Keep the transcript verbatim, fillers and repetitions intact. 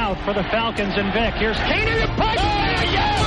out for the Falcons and Vic. Here's Keenan and Pike. Oh, yeah!